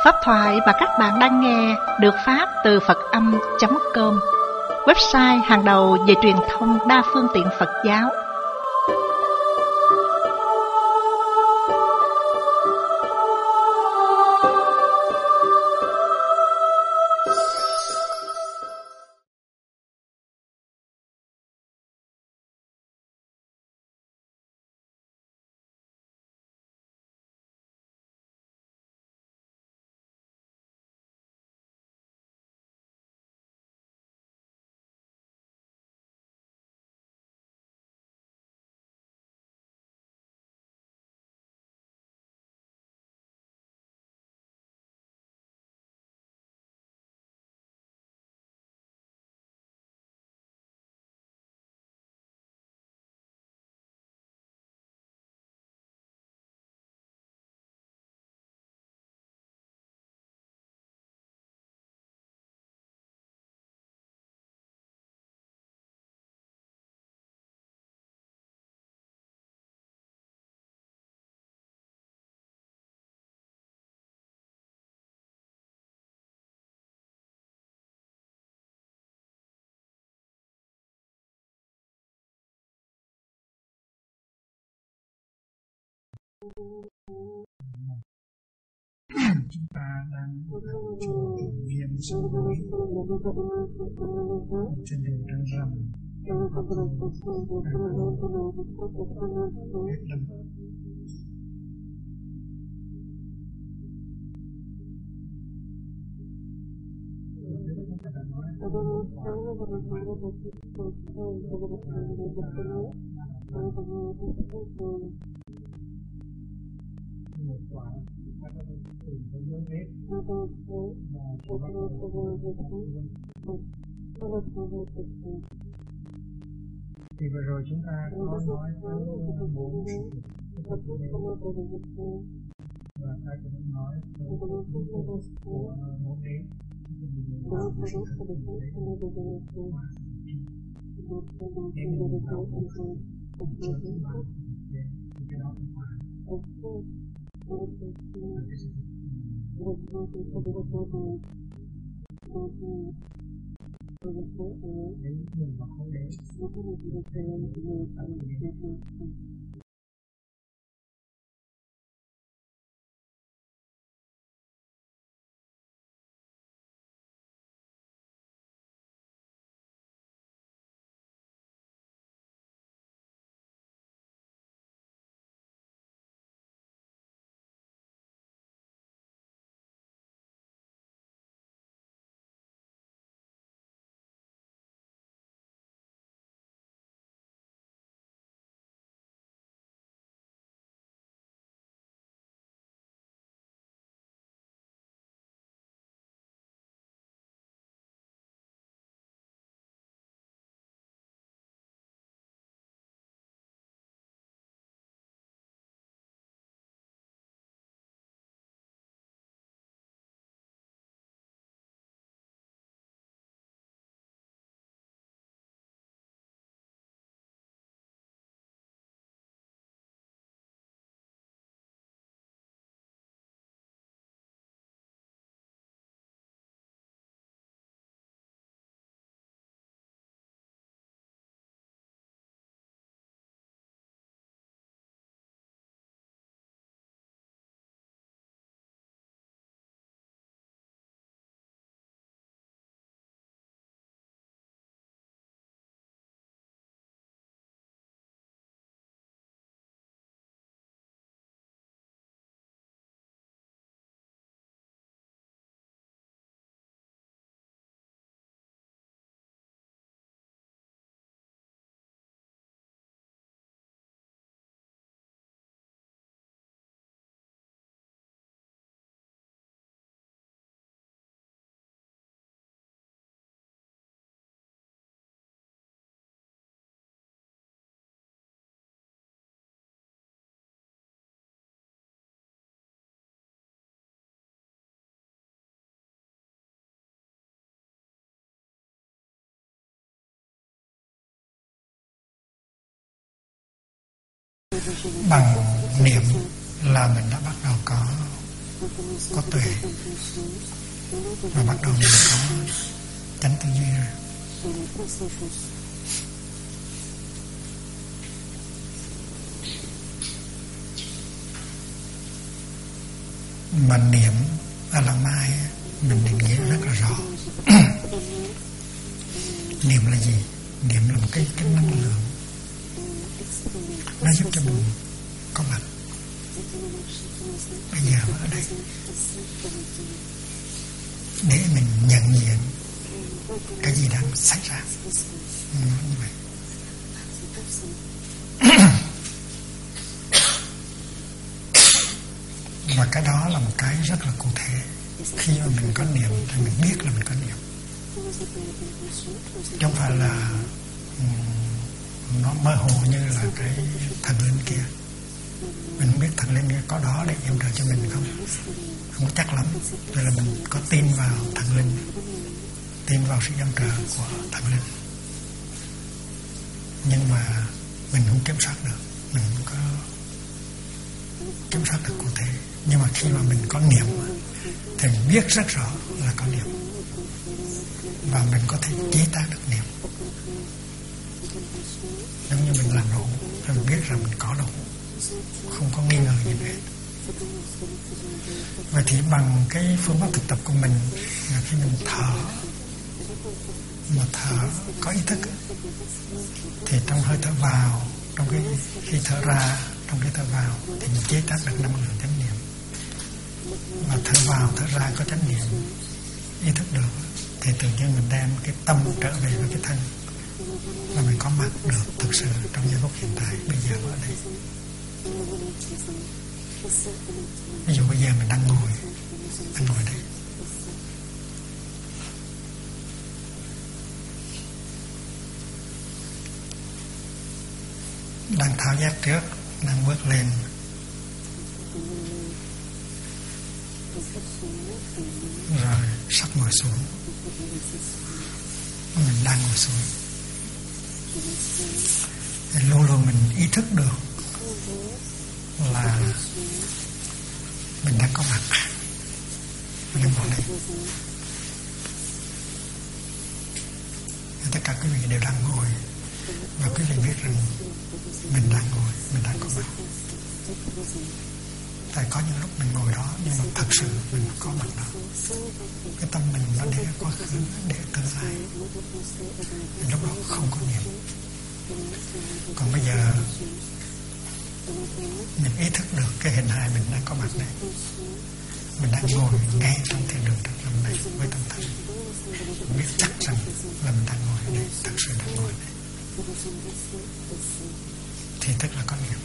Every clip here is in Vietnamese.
Pháp thoại mà các bạn đang nghe được phát từ Phật-âm.com, website hàng đầu về truyền thông đa phương tiện Phật giáo. Chúng ta đang trường nghiêm sân núi trên đường Trăng Rằm, Việt Nam. Thì vừa rồi chúng ta có nói tới bốn sự và ta cũng nói tới của bốn đế bằng niệm là mình đã bắt đầu có có tuệ, và bắt đầu mình có chánh tư duy rồi. Mà niệm A La Mai mình định nghĩa rất là rõ. Niệm là gì? Niệm là một cái năng lượng, nó giúp cho mình có mặt bây giờ ở đây, để mình nhận diện cái gì đang xảy ra. Như vậy. Và cái đó là một cái rất là cụ thể. Khi mà mình có niệm thì mình biết là mình có niệm, chứ không phải là nó mơ hồ như là cái thần linh kia. Mình không biết thần linh kia có đó để yểm trợ cho mình không có chắc lắm. Rồi là mình có tin vào thần linh, tin vào sự yểm trợ của thần linh, nhưng mà mình không kiểm soát được, mình không có kiểm soát được cụ thể. Nhưng mà khi mà mình có niệm thì mình biết rất rõ là có niệm, và mình có thể chế tác được niệm. Giống như mình làm đủ thì mình biết rằng mình có đủ, không có nghi ngờ gì hết. Vậy thì bằng cái phương pháp thực tập của mình là khi mình thở, mà thở có ý thức, thì trong hơi thở vào, trong cái khi thở ra, trong cái thở vào thì mình chế tác được năng lượng chánh niệm. Và thở vào thở ra có chánh niệm, ý thức được, thì tự nhiên mình đem cái tâm trở về với cái thân, và mình có mặt được thực sự trong giây phút hiện tại bây giờ ở đây. Ví dụ bây giờ mình đang ngồi đây, đang tháo giác trước, đang bước lên, rồi sắp ngồi xuống, mình đang ngồi xuống, thì luôn luôn mình ý thức được là mình đang có mặt, mình đang ngồi đây. Tất cả quý vị đều đang ngồi, và quý vị biết rằng mình đang ngồi, mình đang có mặt. Tại có những lúc mình ngồi đó, nhưng mà thật sự mình có mặt đó. Cái tâm mình nó để quá khứ, để tương lai, thì lúc đó không có niệm. Còn bây giờ mình ý thức được cái hình hài mình đang có mặt đây, mình đang ngồi ngay trong thiên đường Trần Lâm này với tâm thân, mình biết chắc rằng là mình đang ngồi ở đây, thật sự đang ngồi ở đây, thì tức là có niệm.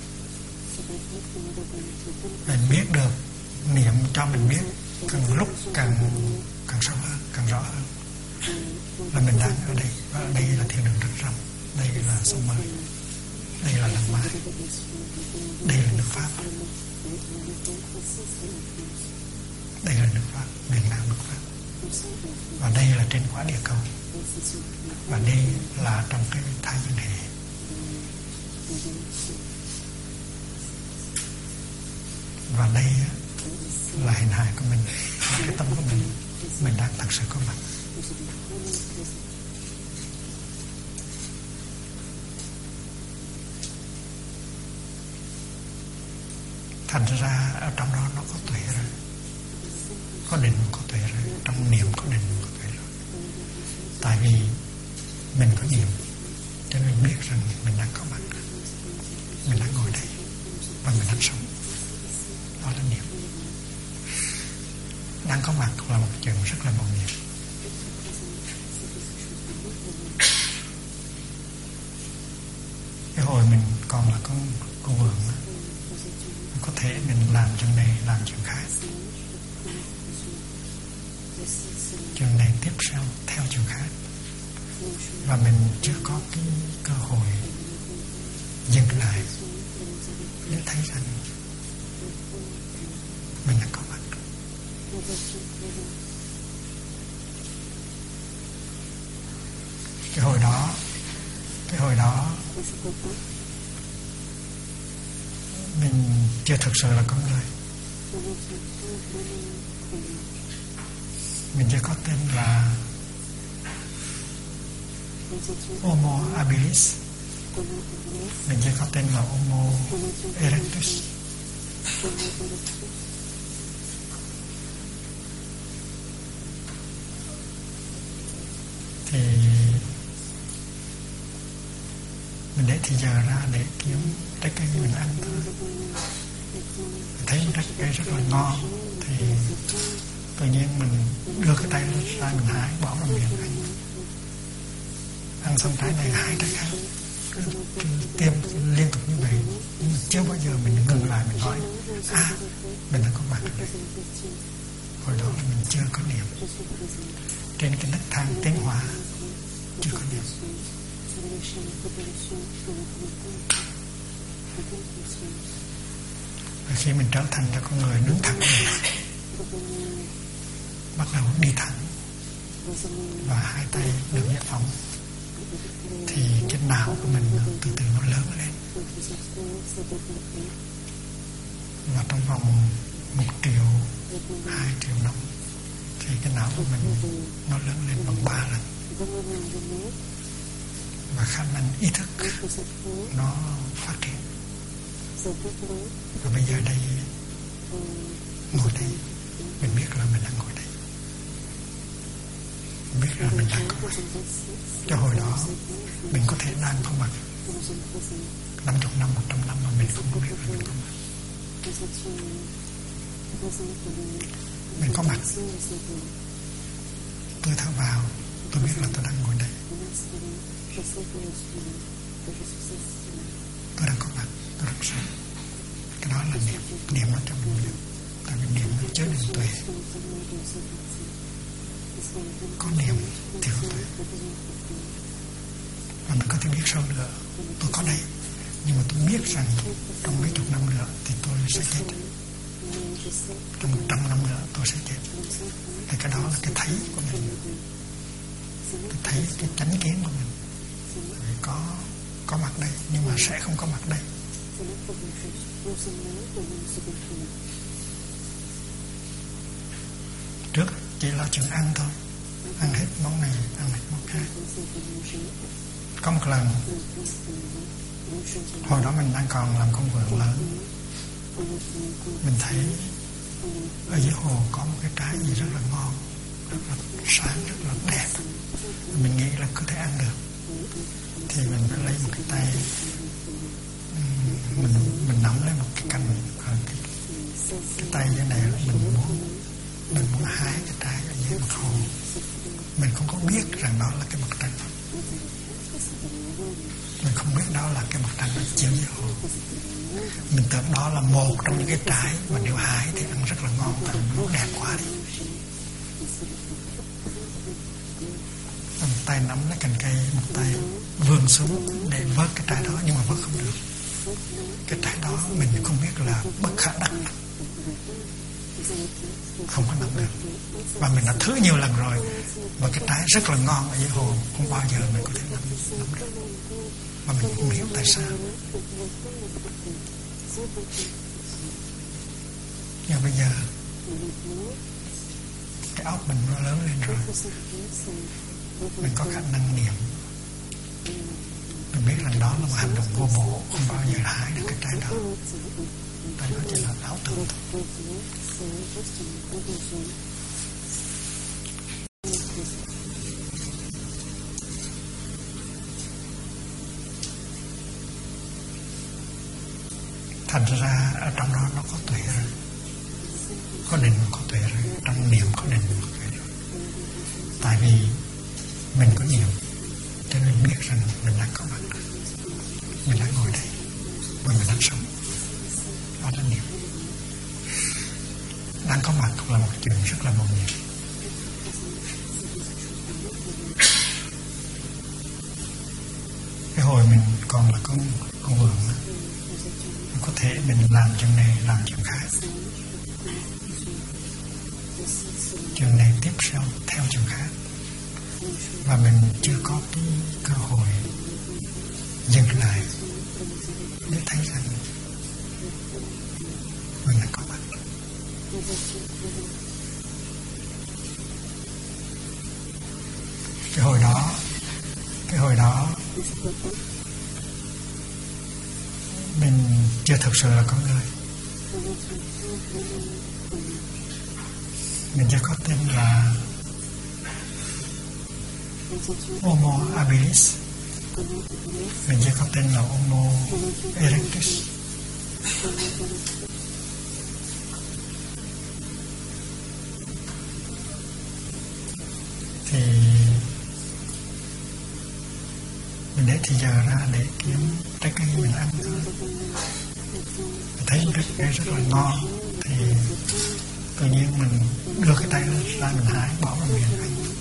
Mình biết được, niệm cho mình biết càng lúc càng sâu hơn, càng rõ hơn là mình đang ở đây, và ở đây là thiên đường Trần Lâm, đây là sông Mới, đây là Lăng Mai, đây là nước Pháp, đây là nước Pháp, miền Nam nước Pháp, và đây là trên quả địa cầu, và đây là trong cái thái dương hệ. Và đây là hình hài của mình, và cái tâm của mình đang thật sự có mặt. Thành ra ở trong đó nó có tuệ rồi, có định có tuệ rồi, trong niệm có định có tuệ rồi. Tại vì mình có niệm cho nên mình biết rằng mình đang có mặt, mình đang ngồi đây và mình đang sống. Đó là niệm. Đang có mặt là một chuyện rất là mầu nhiệm. Cái hồi mình còn là con vườn, có thể mình làm chuyện này, làm chuyện khác, chuyện này tiếp sau theo chuyện khác, và mình chưa có cái cơ hội dừng lại để thấy rằng mình đã có mặt. Cái hồi đó mình chưa thực sự là con người, Mình chưa có tên là Homo habilis. Mình chưa có tên là Homo erectus. Thì mình để thì giờ ra để kiếm trái cây mình ăn thôi. Mình thấy trái cây rất là ngon thì tự nhiên mình đưa cái tay ra mình hái, bỏ vào miệng ăn xong trái này hái trái khác, tiêm liên tục như vậy. Nhưng mà chưa bao giờ mình ngừng lại mình nói mình đã có mặt ở đây. Hồi đó là mình chưa có niệm, trên cái nấc thang tiến hóa chưa có niệm. Và khi mình trở thành ra con người đứng thẳng rồi, bắt đầu đi thẳng và hai tay được giải phóng, thì cái não của mình từ từ nó lớn lên. Và trong vòng 1 triệu, 2 triệu năm thì cái não của mình nó lớn lên bằng 3 lần. Và khả năng ý thức nó phát triển. Và bây giờ đây, ngồi đây, mình biết là mình đang ngồi đây, mình biết là mình đang có mặt. Cho hồi đó mình có thể đang có mặt 50 năm, 100 năm mà mình không biết là mình có mặt. Mình có mặt, tôi thở vào, tôi biết là tôi đang ngồi đây, tôi đang có mặt, tôi đang sống. Cái đó là niệm, niệm nó cho mình biết. Tại vì niệm nó chứa đựng tuệ. Có niệm thì có tuệ. Và mình có thể biết sau nữa, tôi có đây, nhưng mà tôi biết rằng trong mấy chục năm nữa thì tôi sẽ chết, trong 100 năm nữa tôi sẽ chết. Thì cái đó là cái thấy của mình, cái thấy, cái chánh kiến của mình. Vì có mặt đây nhưng mà sẽ không có mặt đây. Trước chỉ là chuyện ăn thôi, ăn hết món này, ăn hết món khác. Có một lần, hồi đó mình đang còn làm công vườn lớn, mình thấy ở dưới hồ có một cái trái gì rất là ngon, rất là sáng, rất là đẹp. Mình nghĩ là có thể ăn được, thì mình phải lấy một cái tay, mình nắm lấy một cái cành, cái tay như này, mình muốn hái cái trái ở dưới mặt hồ. Mình không có biết rằng đó là cái mặt trăng, mình không biết đó là cái mặt trăng nó chiếu dưới hồ. Mình tưởng đó là một trong những cái trái mà nếu hái thì ăn rất là ngon, tại nó đẹp quá đi. Một tay nắm lấy cành cây, một tay vươn xuống để vớt cái trái đó, nhưng mà vớt không được. Cái trái đó mình không biết là bất khả đắc, không có nắm được. Và mình đã thử nhiều lần rồi, và cái trái rất là ngon ở dưới hồ, không bao giờ mình có thể nắm được. Và mình không hiểu tại sao. Nhưng bây giờ cái óc mình nó lớn lên rồi, mình có khả năng niệm, mình biết rằng đó là một hành động vô bổ, không bao giờ hái được cái trái đó. Tại nó chỉ là ảo tưởng thôi. Thành ra ở trong đó nó có tuệ rồi, có định có tuệ rồi, trong niệm có định có tuệ rồi. Tại vì mình có niệm cho nên biết rằng mình đang có mặt, mình đang ngồi đây và mình đang sống. Đó là niệm. Đang có mặt cũng là một chuyện rất là mầu nhiệm. Cái hồi mình còn là con vườn, có thể mình làm chuyện này, làm chuyện khác, chuyện này tiếp theo chuyện khác, và mình chưa có cái cơ hội dừng lại để thấy rằng mình đã có mặt. Cái hồi đó mình chưa thực sự là con người. Mình chưa có tên là Homo habilis. Mình chưa có tên là Homo erectus. Thì mình để thì giờ ra để kiếm trái cây mình ăn thôi. Mình thấy trái cây rất là ngon thì tự nhiên mình đưa cái tay ra mình hái, bỏ vào miệng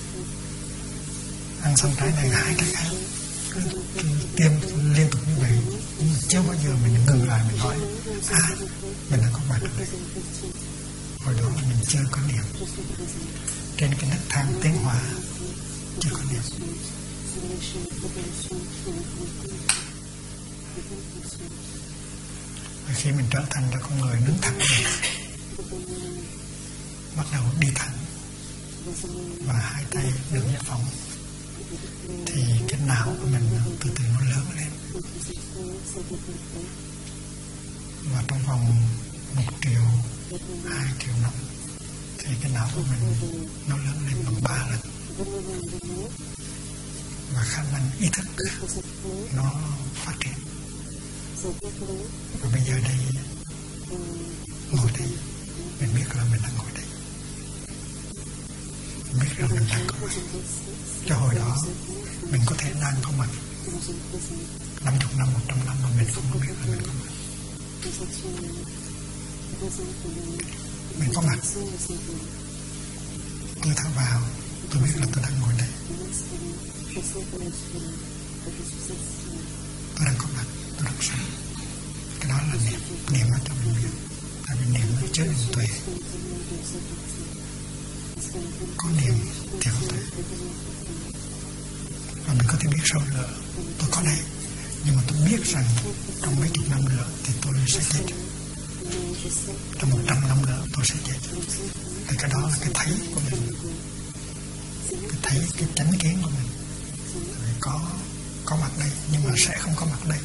ăn xong trái này hái trái khác, tiêm liên tục như vậy. Nhưng mà chưa bao giờ mình ngừng lại mình hỏi mình đã có mặt ở đây. Hồi đó mình chưa có niệm, trên cái nấc thang tiến hóa chưa có niệm. Và khi mình trở thành ra con người đứng thẳng được, bắt đầu đi thẳng và hai tay được giải phóng, thì cái não của mình từ từ nó lớn lên. Và trong vòng 1 triệu, 2 triệu năm thì cái não của mình nó lớn lên bằng 3 lần. Và khả năng ý thức nó phát triển. Và bây giờ đây, ngồi đây, mình biết là mình đang ngồi đây, mình biết là mình đang có mặt. Cho hồi đó mình có thể đang có mặt 50 năm, 100 năm mà mình không biết là mình có mặt. Mình có mặt. Tôi thở vào, tôi biết là tôi đang ngồi đây. Tôi đang có mặt, tôi đang sống. Cái đó là niệm, niệm nó cho mình biết. Tại vì niệm nó chứa định tuệ. Có niệm thì có tuệ. Và mình có thể biết sâu nữa, tôi có đây, nhưng mà tôi biết rằng trong mấy chục năm nữa thì tôi sẽ chết. Trong 100 năm nữa tôi sẽ chết. Thì cái đó là cái thấy của mình, cái thấy, cái chánh kiến của mình. Có mặt đây nhưng mà sẽ không có mặt đây.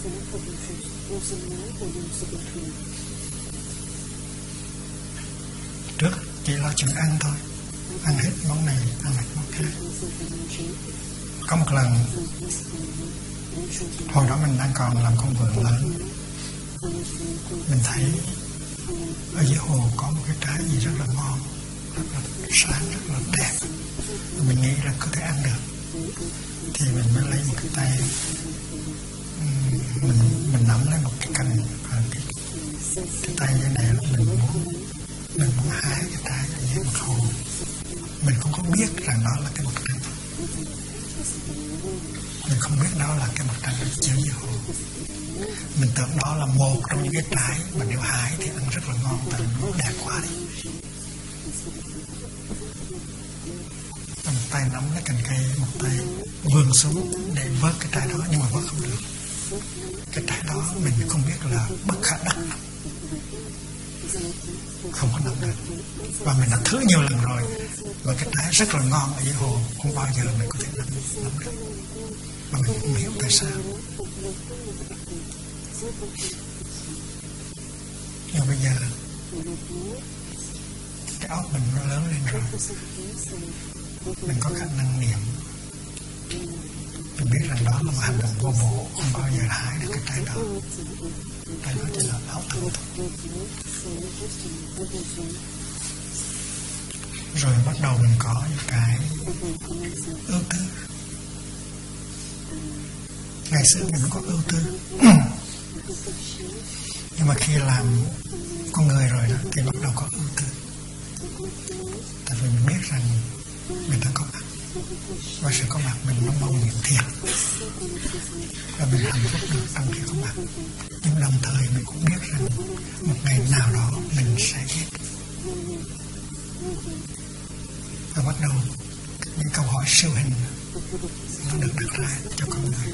Trước chỉ lo chuyện ăn thôi, ăn hết món này, ăn hết món khác. Có một lần, hồi đó mình đang còn làm công vườn lớn, mình thấy ở dưới hồ có một cái trái gì rất là ngon, rất là sáng, rất là đẹp. Mình nghĩ là có thể ăn được. Thì mình mới lấy một cái tay, mình nắm lấy một cái cành, cái tay như này là mình muốn hái cái trái ở dưới mặt hồ. Mình không có biết rằng đó là cái mặt trăng. Mình không biết đó là cái mặt trăng chiếu dưới hồ. Mình tưởng đó là một trong những cái trái mà nếu hái thì ăn rất là ngon, tại vì nó đẹp quá đi. Và một tay nắm lấy cành cây, một tay vươn xuống để vớt cái trái đó, nhưng mà vớt không được. Cái trái đó mình không biết là bất khả đắc, không có nắm được. Và mình đã thử nhiều lần rồi, và cái trái rất là ngon ở dưới hồ, không bao giờ mình có thể nắm được. Và mình không hiểu tại sao. Nhưng bây giờ cái óc mình nó lớn lên rồi, mình có khả năng niệm, mình biết rằng đó là một hành động vô bổ, không bao giờ hái được cái trái đó. Trái đó chỉ là ảo tưởng thôi. Rồi bắt đầu mình có những cái ưu tư. Ngày xưa mình có ưu tư, nhưng mà khi làm con người rồi đó thì bắt đầu có ưu tư. Tại vì mình biết rằng mình đang có mặt, và sự có mặt mình nó mong niệm thiệt, và mình hạnh phúc được trong khi có mặt. Nhưng đồng thời mình cũng biết rằng một ngày nào đó mình sẽ chết. Và bắt đầu những câu hỏi siêu hình nó được đặt ra cho con người.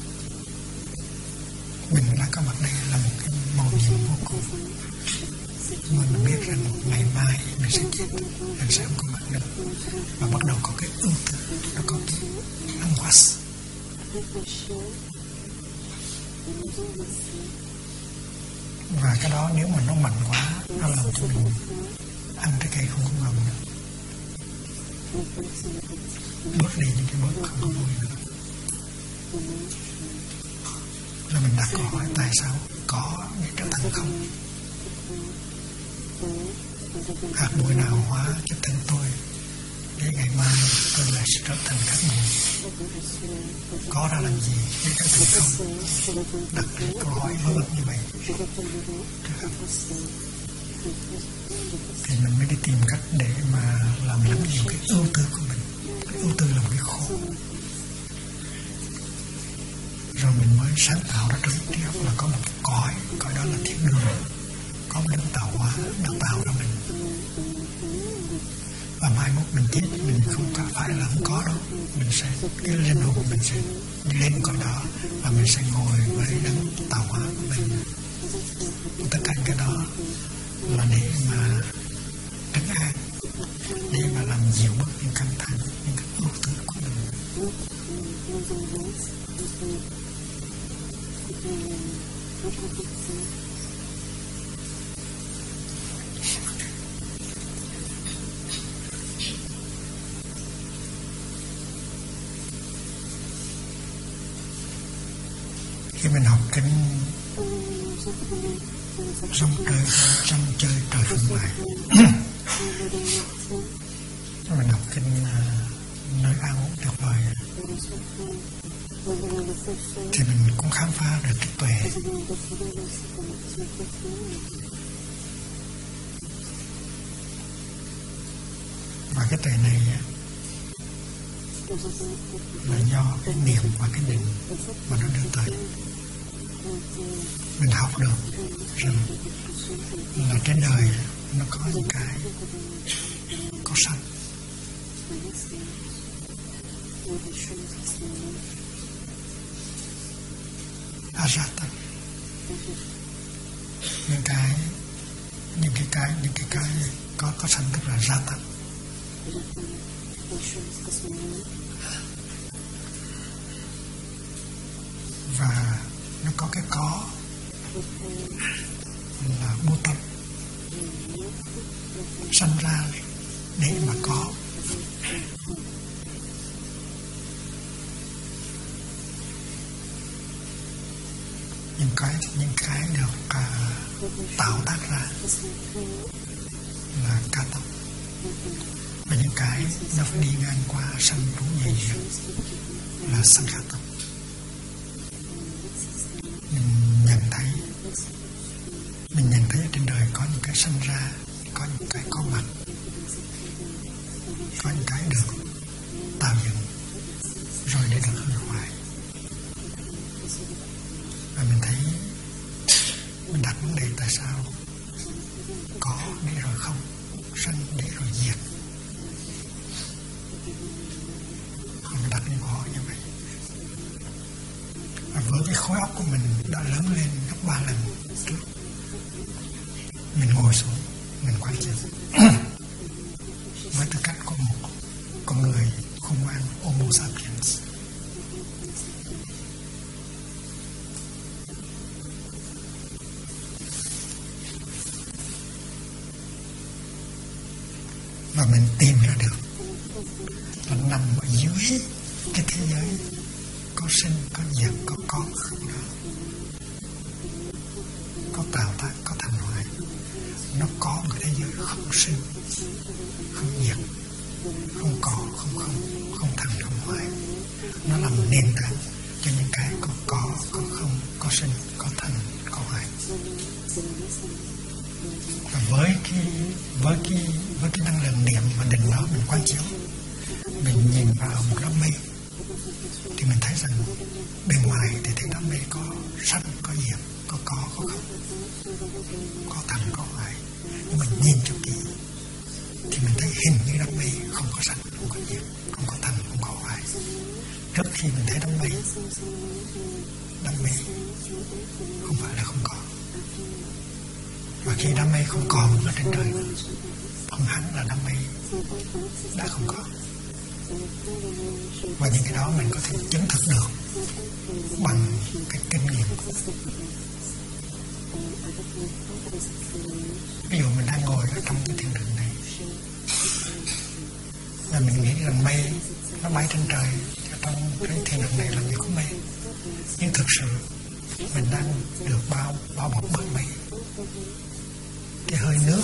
Mình đang có mặt đây là một cái mầu nhiệm vô cùng. mình biết rằng ngày mai mình sẽ chết, mình sẽ không có mặt nữa, và bắt đầu có cái ưu tư, nó có cái angoisse. Và cái đó nếu mà nó mạnh quá, nó làm cho mình ăn trái cây không có ngon nữa, bớt đi những cái bớt không có vui nữa. Rồi mình đặt câu hỏi tại sao có để trở thành không? Hạt bụi nào hóa cho thân tôi để ngày mai tôi lại sẽ trở thành các bụi? Có ra làm gì để trở thành không? Đặt câu hỏi vớ vẩn như vậy thì mình mới đi tìm cách để mà làm lắng dịu cái ưu tư của mình. Cái ưu tư là một cái khổ, rồi mình mới sáng tạo ra trong trí óc là có một cõi đó là thiên đường, có một đấng tạo hóa đã tạo ra mình. Và mai mốt mình chết, mình không phải là không có đâu, mình sẽ, cái linh hồn của mình sẽ đi lên cõi đó và mình sẽ ngồi với đấng tạo hóa của mình. Tất cả cái đó là để mà trấn an, để mà làm dịu bớt những căng thẳng, những cái ưu tư của mình. Khi mình học kinh rong chơi trời phương ngoại, mình học kinh nơi an ổn tuyệt vời, thì mình cũng khám phá được cái tuệ. Và cái tuệ này là do cái niệm và cái định mà nó đưa tới. Mình học được rằng là trên đời nó có những cái có sẵn, ajata, những cái có sẵn, tức là jata. Và nó có cái có là vô tâm, sanh ra để mà có. Những cái được tạo tác ra là ca tập, và những cái nó phải đi ngang qua sanh cũng vậy là sanh khả tập. Mình nhận thấy ở trên đời có những cái sanh ra, có những cái có mặt, có những cái được tạo dựng rồi để được hư hoại. Và mình thấy mình đặt vấn đề tại sao có để rồi không, sanh để rồi diệt. Mình đặt những câu hỏi như vậy. Và với cái khối óc của mình đã lớn lên gấp 3 lần trước, mình ngồi xuống, mình quán chiếu với tư cách của một con người khôn ngoan, Homo sapiens. Và mình tìm ra được là nằm ở dưới cái thế giới có sinh, có diệt, có không đó, có tạo tác, có thành hoại. Nó có một thế giới không sinh, không diệt, không có, không thành, không hoại. Nó làm nền tảng cho những cái có không, có sinh, có thành, có hoại. Và với cái năng lượng niệm và định đó mình quán chiếu, mình nhìn vào một đám mây thì mình thấy rằng bên ngoài thì thấy đám mây có sanh, có diệt, có không, có thành, có hoại. Nhưng mình nhìn cho kỹ thì mình thấy hình như đám mây không có sanh, không có diệt, không có thành, không có hoại. Trước khi mình thấy đám mây không phải là không có. Và khi đám mây không còn ở trên trời nữa, không hẳn là đám mây đã không có. Và những cái đó mình có thể chứng thực được bằng cái kinh nghiệm. Ví dụ mình đang ngồi ở trong cái thiền định này và mình nghĩ rằng mây nó bay trên trời, ở trong cái thiền định này làm gì có mây. Nhưng thực sự mình đang được bao bọc bởi mây. Cái hơi nước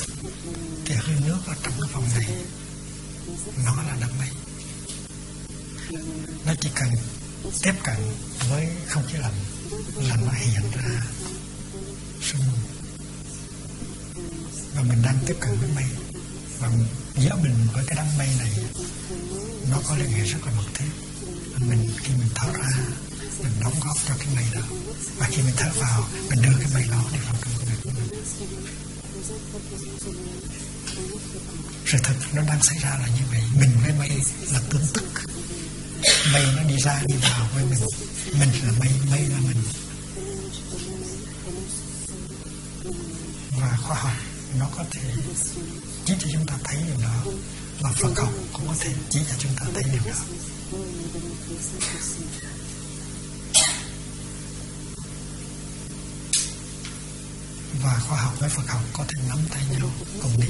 ở trong cái phòng này nó là đám mây. Nó chỉ cần tiếp cận với không khí lạnh là nó hiện ra sương mù. Và mình đang tiếp cận với mây. Và giữa mình với cái đám mây này nó có liên hệ rất là mật thiết. Khi mình thở ra, mình đóng góp cho cái mây đó. Và khi mình thở vào, mình đưa cái mây đó đi vào trong người của mình. Sự thật nó đang xảy ra là như vậy. Mình với mây là tương tức. Mây nó đi ra đi vào với mình. Mình là mây, mây là mình. Và khoa học nó có thể chỉ cho chúng ta thấy điều đó. Và Phật học cũng có thể chỉ cho chúng ta thấy điều đó. Và khoa học với Phật học có thể nắm tay nhau cùng đi.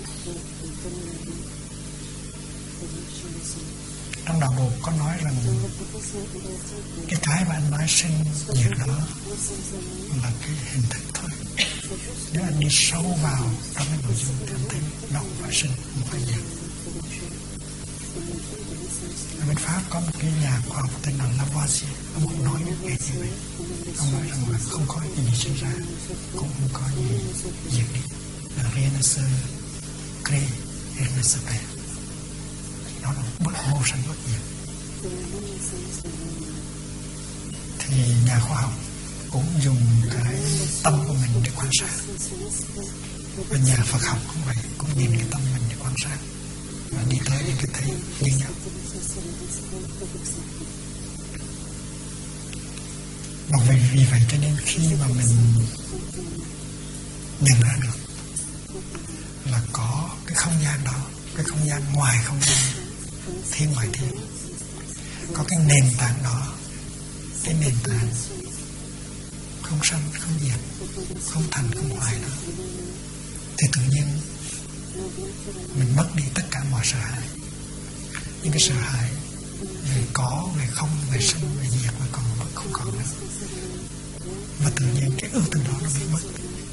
Trong đạo Bụt có nói rằng cái mà anh nói sinh diệt đó là cái hình thức thôi. Nếu anh đi sâu vào trong cái nội dung thì anh thấy nó không phải sinh, không phải diệt. Ở bên Pháp có một cái nhà khoa học tên là Lavoisier, ông cũng nói như vậy. Ông nói rằng là không có gì sinh ra, cũng không có gì diệt đi. Là rien ne se crée, rien ne se perd. Đó là bất vô sanh bất diệt. Thì nhà khoa học cũng dùng cái tâm của mình để quan sát. Và nhà Phật học cũng vậy, cũng nhìn cái tâm mình để quan sát và đi tới những cái thấy như nhau. Và vì vậy cho nên khi mà mình nhận ra được là có cái không gian đó, cái không gian ngoài không gian, thiên ngoài thiên, có cái nền tảng đó, cái nền tảng không sanh không diệt, không thành không hoại đó, thì tự nhiên mình mất đi tất cả mọi sợ hãi. Những cái sợ hãi về có, về không, về sanh, về diệt mà còn không còn nữa. Và tự nhiên cái ưu tư đó nó bị mất.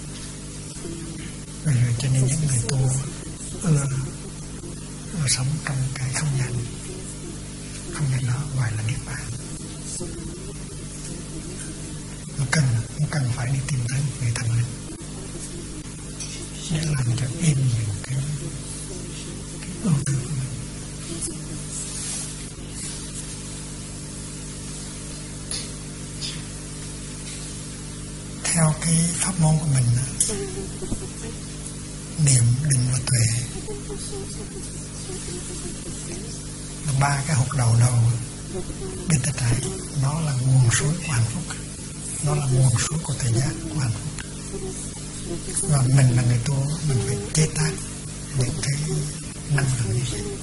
Rồi cho nên những người tu ưa sống trong cái không gian đó gọi là niết bàn. Không cần phải đi tìm tới một người thần linh để làm cho yên dịu cái ưu tư của mình. Theo cái pháp môn của mình, niệm, định và tuệ là ba cái hột đầu bên tay trái, nó là nguồn suối của hạnh phúc, nó là nguồn suối của thời gian của hạnh phúc. Và mình là người tu, mình phải chế tác những cái năng lượng như vậy.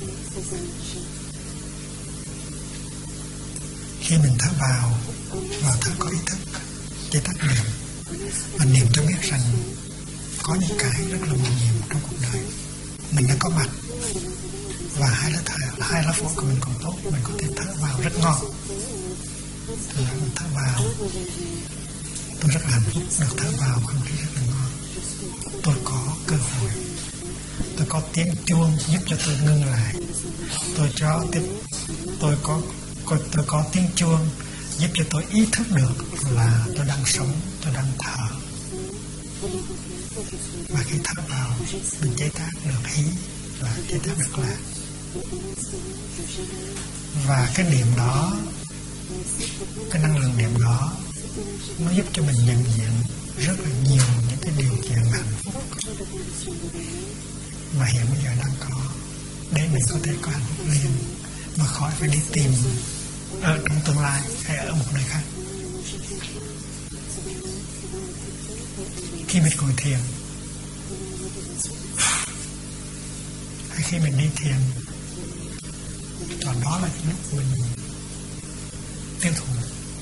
Khi mình thở vào thở có ý thức, chế tác niệm, và niệm cho biết rằng có những cái rất là màu nhiệm trong cuộc đời mình đã có mặt, và hai lá phổi của mình còn tốt, mình có thể thở vào rất ngon. Thì mình thở vào, tôi rất là hạnh phúc được thở vào không khí rất là ngon. Tôi có cơ hội, tôi có tiếng chuông giúp cho tôi ngưng lại. Tôi có tiếng chuông giúp cho tôi ý thức được là tôi đang sống, tôi đang thở. Và khi thở vào, mình chế tác được hí và chế tác được lạc. Và cái niệm đó, cái năng lượng niệm đó, nó giúp cho mình nhận diện rất là nhiều những cái điều kiện hạnh phúc mà hiện bây giờ đang có, để mình có thể có hạnh phúc liền mà khỏi phải đi tìm ở trong tương lai hay ở một nơi khác. Khi mình ngồi thiền, Khi mình đi thiền, còn đó là lúc mình tiêu thụ.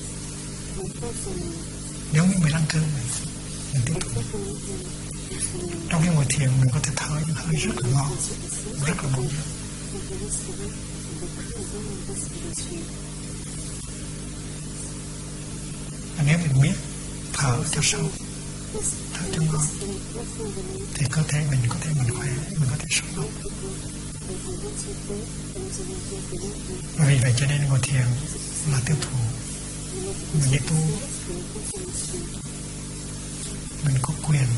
Giống như mình ăn cơm mình tiêu thụ. Trong khi ngồi thiền mình có thể thở những hơi rất là ngon, rất là bổ dưỡng. Và nếu mình biết thở cho sâu, thở cho ngon, thì cơ thể mình có thể mình khỏe, mình có thể sống lâu. Vì vậy cho nên ngồi thiền là tiêu thụ. Mình đi tu, mình có quyền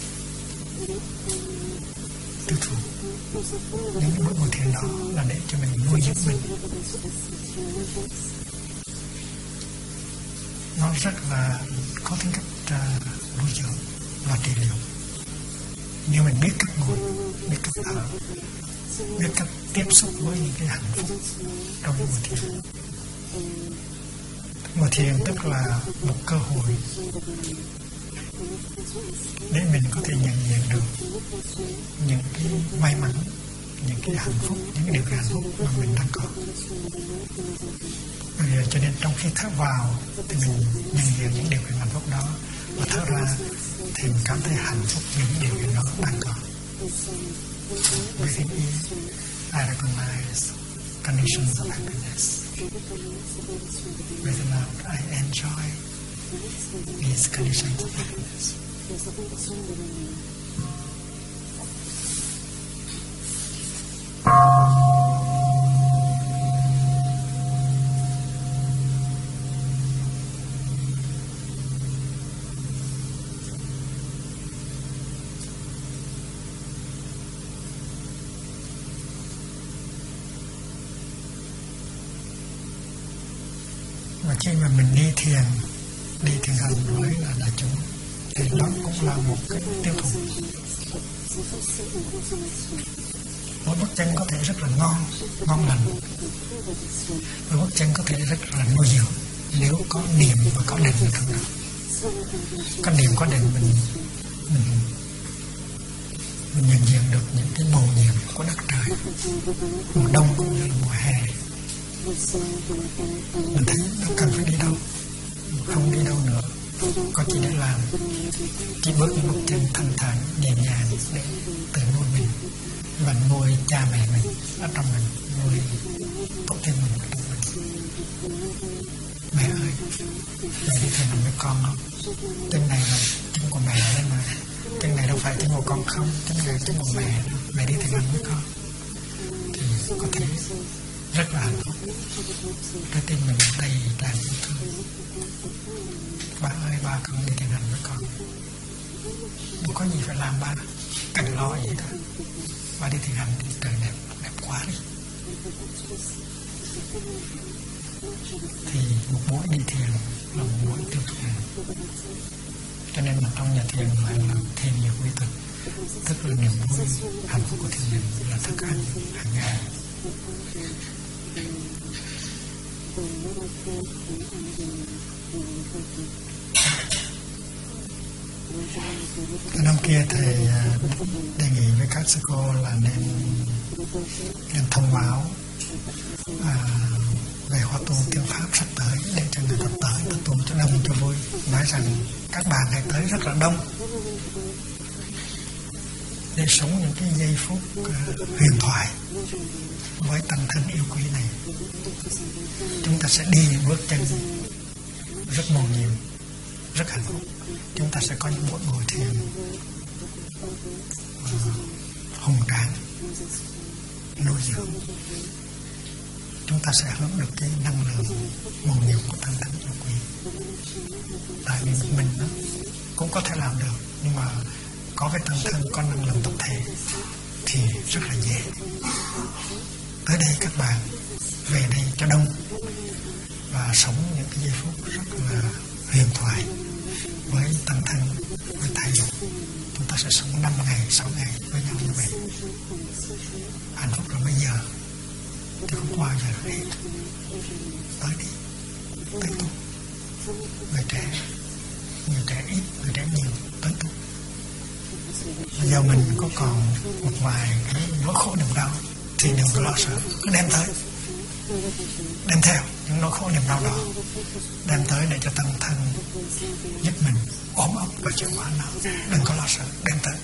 tiêu thụ. Những bước ngồi thiền đó là để cho mình nuôi dưỡng mình. Nó rất là có tính cách nuôi dưỡng và trị liệu. Nếu mình biết cách ngồi, biết cách thở, biết cách tiếp xúc với những cái hạnh phúc trong ngồi thiền. Ngồi thiền tức là một cơ hội để mình có thể nhận diện được những cái may mắn, những cái hạnh phúc, những điều hạnh phúc mà mình đang có. Cho nên trong khi thở vào thì mình nhận diện những điều hạnh phúc đó, và thở ra thì mình cảm thấy hạnh phúc những điều đó đang có. Breathing in, I recognize conditions of happiness. Breathing out, I enjoy these conditions of happiness. Và khi mà mình đi thiền hành với là đại chúng, thì đó cũng là một cái tiêu thụ. Mỗi bước chân có thể rất là ngon lành. Mỗi bước chân có thể rất là nuôi dưỡng nếu có niệm và có định ở trong đó. Có niệm có định mình nhận diện được những cái màu nhiệm của đất trời, mùa đông cũng như là mùa hè. Mình thấy đâu cần phải đi đâu, không đi đâu nữa, có chỉ để làm, chỉ bước những bước chân thanh thản nhẹ nhàng để tự nuôi mình và nuôi cha mẹ mình ở trong mình, nuôi tổ tiên mình ở trong mình. Mẹ ơi, mẹ đi thiền với con không? Chân này là chân của mẹ đấy mà, chân này đâu phải chân của con không, chân này là chân của mẹ. Mẹ đi thiền với con thì có thể rất là hạnh phúc. Trái tim mình đầy tràn yêu thương. Ba ơi, ba con đi thiền hành với con. Không có gì phải làm ba, cần lo gì cả. Ba đi thiền hành thì trời đẹp quá đi. Thì một buổi đi thiền là một buổi tiêu thụ. Cho nên là trong nhà thiền phải làm thêm nhiều quy thực. Tức là niềm vui, hạnh phúc của thiền định là thức ăn hàng ngày. Năm kia thầy đề nghị với các sư cô là nên thông báo về khóa tu tiếng Pháp sắp tới để cho người Phật tới ta tu cho đông cho vui. Nói rằng các bạn hãy tới rất là đông để sống những cái giây phút huyền thoại với tâm thân yêu quý này. Chúng ta sẽ đi những bước chân rất mầu nhiệm, rất hạnh phúc. Chúng ta sẽ có những buổi ngồi thiền hùng tráng, nuôi dưỡng. Chúng ta sẽ hưởng được cái năng lượng mầu nhiệm của tâm thân yêu quý. Tại vì mình cũng có thể làm được, nhưng mà có cái tâm thân, có năng lượng tập thể thì rất là dễ. Tới đây các bạn về đây cho đông và sống những cái giây phút rất là huyền thoại với tâm thân, với thầy. Chúng ta sẽ sống 5 ngày, 6 ngày với nhau như vậy. Hạnh phúc là bây giờ thì không bao giờ hết. Tới đi, tới tu. Người trẻ ít, người trẻ nhiều, tới tu. Bây giờ mình có còn một vài cái nỗi khổ niềm đau thì đừng có lo sợ, cứ đem tới, đem theo những nỗi khổ niềm đau đó, đem tới để cho tâm thân giúp mình ổn ấp và chuyển hóa nó. Đừng có lo sợ, đem tới.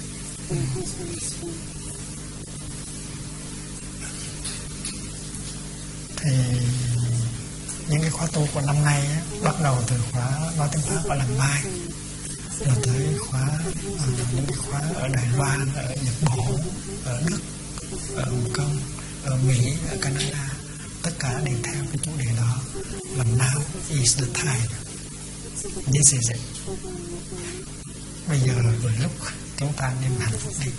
Thì những cái khóa tu của năm nay á, bắt đầu từ khóa nói tiếng Pháp ở lần mai, rồi tới những cái khóa ở Đài Loan, ở Nhật Bản, ở Đức, ở Hồng Kông, ở Mỹ, ở Canada, tất cả đều theo cái chủ đề đó là now is the time, this is it. Bây giờ là vừa lúc chúng ta nên hạnh phúc đi,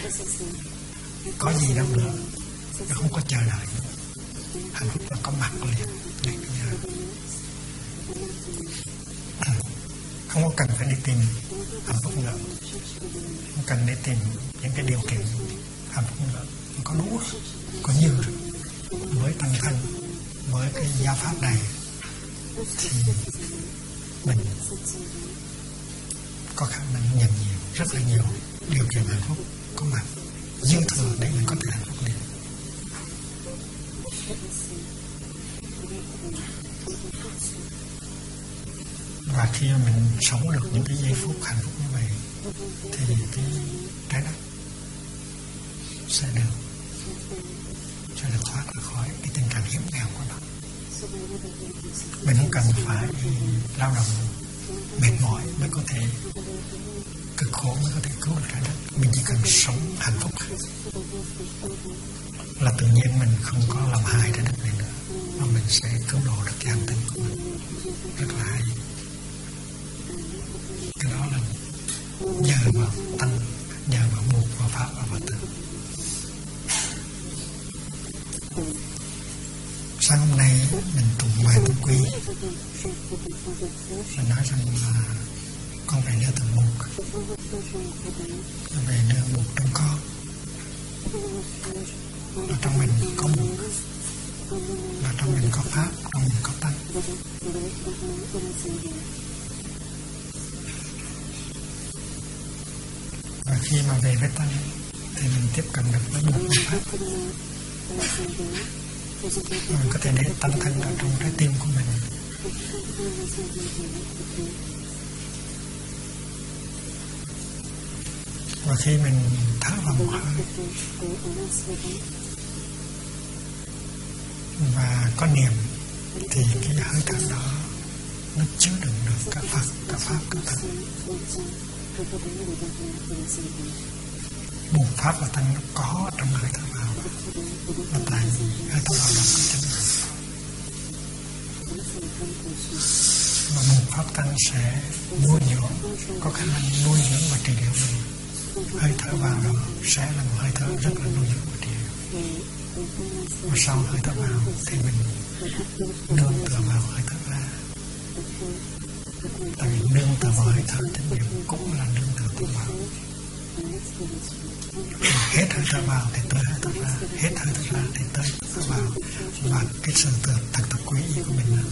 có gì đâu nữa, không có chờ đợi nữa. Hạnh phúc là có mặt liền ngay bây giờ. Không có cần phải đi tìm hạnh phúc nữa, không cần đi tìm những cái điều kiện hạnh phúc nữa, có đủ, có nhiều rồi. Với tăng thân, với cái giáo pháp này thì mình có khả năng nhận nhiều, rất là nhiều điều kiện hạnh phúc có mặt dư thừa để mình có thể hạnh phúc liền. Và khi mình sống được những cái giây phút hạnh phúc như vậy thì cái trái đất sẽ được thoát ra khỏi cái tình trạng hiểm nghèo của nó. Mình không cần phải lao động mệt mỏi mới có thể cực khổ mới có thể cứu được trái đất. Mình chỉ cần sống hạnh phúc là tự nhiên mình không có làm hại trái đất này nữa, mà mình sẽ cứu độ được cái hành tinh của mình. Rất là hay. Cái đó là nhờ vào tăng, nhờ vào buộc, vào pháp và vào tử. Sáng hôm nay mình tụng bài tụng quy, mình nói rằng là con phải đưa từng buộc, về đưa buộc trong con. Ở trong mình có buộc, và trong mình có pháp, trong mình có tăng. Và khi mà về với tăng thì mình tiếp cận được với buộc và pháp. Mình có thể để tăng thân ở trong trái tim của mình. Và khi mình thở vào một hơi và có niệm thì cái hơi thở đó nó chứa đựng được cả Phật, cả Pháp, cả Tăng. Buộc pháp và tăng nó có trong hơi thở vào, và tại vì hơi thở vào đó có chân lý, và buộc pháp tăng sẽ nuôi dưỡng, có khả năng nuôi dưỡng và trị liệu mình. Hơi thở vào đó sẽ là một hơi thở rất là nuôi dưỡng và trị liệu, và sau hơi thở vào thì mình nương tựa vào hơi thở ra. Tại vì nương tựa vào hơi thở chánh niệm cũng là nương tựa tâm vào. Hết hơi thở vào thì tới hơi thở ra, hết hơi thở ra thì tới thở vào. Và cái sự thực tập quý y của mình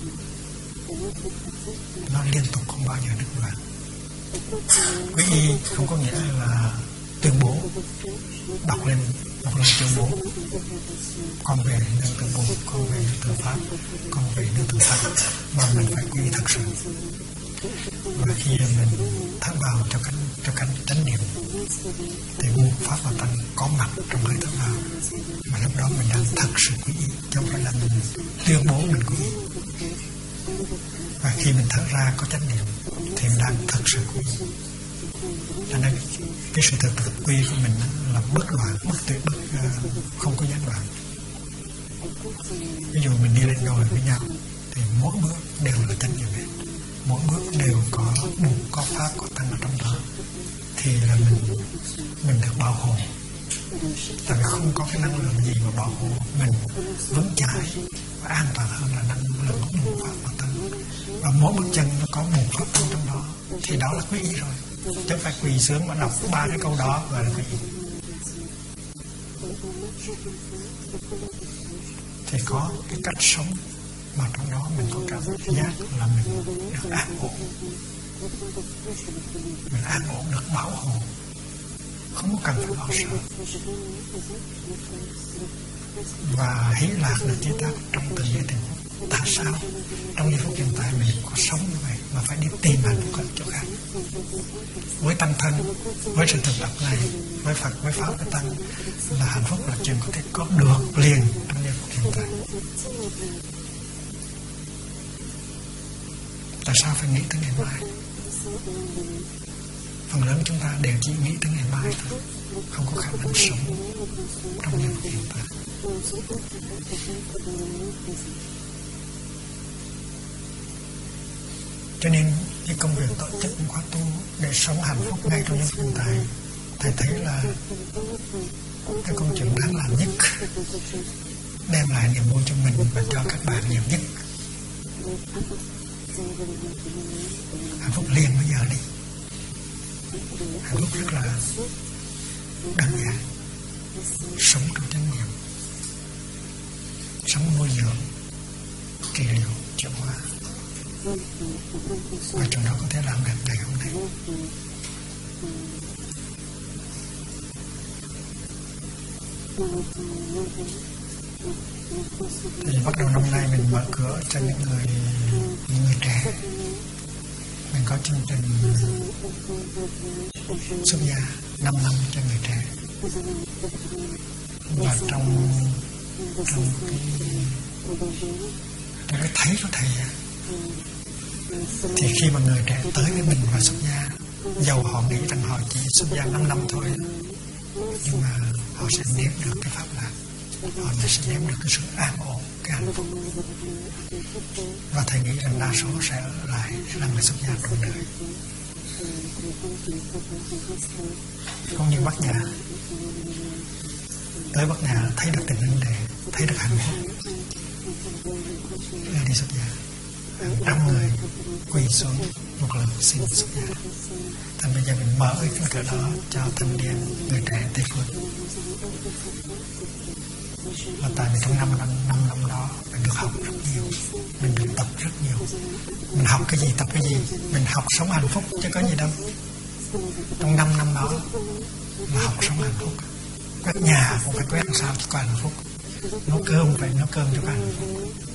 nó liên tục không bao giờ đứt đoạn. Quý y không có nghĩa là tuyên bố, đọc lên tuyên bố con về nương tựa Bồ, con về nương tựa Pháp, con về nương tựa Tăng, mà mình phải quý y thật sự. Và khi mình thở vào cho cánh chánh niệm thì buộc pháp và tăng có mặt trong hơi thở vào, mà lúc đó mình đang thật sự quý y, chứ không phải là mình tuyên bố mình quý y. Và khi mình thở ra có chánh niệm thì mình đang thật sự quý y. Cho nên cái sự thực tập quy của mình là bất đoạn, bất tuyệt, không có gián đoạn. Ví dụ mình đi lên đồi với nhau thì mỗi bước đều là chánh niệm hết, mỗi bước đều có buộc, có pháp, có tăng ở trong đó, thì là mình được bảo hộ. Tại vì không có cái năng lượng gì mà bảo hộ mình vững chãi và an toàn hơn là năng lượng của buộc pháp và tăng. Và mỗi bước chân nó có buộc pháp tăng trong đó, thì đó là quý y rồi, chứ không phải quỳ sướng mà đọc 3 cái câu đó gọi là quý y. Thì có cái cách sống mà trong đó mình có cảm giác là mình được an ổn, Mình an ổn, được bảo hộ, không có cần phải lo sợ. Và hỷ lạc được chế tác trong từng giây từng phút. Tại sao trong giây phút hiện tại mình có sống như vậy mà phải đi tìm hạnh phúc ở chỗ khác? Với tăng thân, với sự thực tập này, với Phật, với Pháp, với Tăng, là hạnh phúc là chuyện có thể có được liền trong giây phút hiện tại. Tại sao phải nghĩ tới ngày mai? Phần lớn chúng ta đều chỉ nghĩ tới ngày mai thôi, không có khả năng sống trong giây phút hiện tại. Cho nên cái công việc tổ chức khóa tu để sống hạnh phúc ngay trong giây phút hiện tại, thầy thấy là cái công chuyện đáng làm nhất, đem lại niềm vui cho mình và cho các bạn nhiều nhất. Hạnh phúc liền bây giờ đi. Hạnh phúc rất là đơn giản, sống trong chánh niệm, sống nuôi dưỡng, trị liệu, chuyển hóa, và trong đó có thể làm được ngày hôm nay. Thì bắt đầu năm nay mình mở cửa cho những người trẻ. Mình có chương trình xuất gia 5 năm cho người trẻ. Và trong cái thấy của thầy, thì khi mà người trẻ tới với mình và xuất gia, dầu họ nghĩ rằng họ chỉ xuất gia 5 năm thôi, nhưng mà họ sẽ nếm được cái pháp lạc, họ sẽ nếm được cái sự an ổn, cái hạnh phúc. Và thầy nghĩ rằng đa số sẽ ở lại là người xuất gia trọn đời. Không như Bát Nhã, tới Bát Nhã thấy được tình huynh đệ, thấy được hạnh phúc, đi xuất gia. Trăm người quỳ xuống một lần xin xuất gia. Thành bây giờ mình mở cái cửa đó cho thanh niên, người trẻ Tây Phương. Và tại vì trong 5 năm đó mình được học rất nhiều, mình được tập rất nhiều. Mình học cái gì, tập cái gì? Mình học sống hạnh phúc chứ có gì đâu. Trong 5 năm đó là học sống hạnh phúc. Quét nhà cũng phải quét làm sao cho có hạnh phúc. Nấu cơm phải nấu cơm cho có hạnh phúc.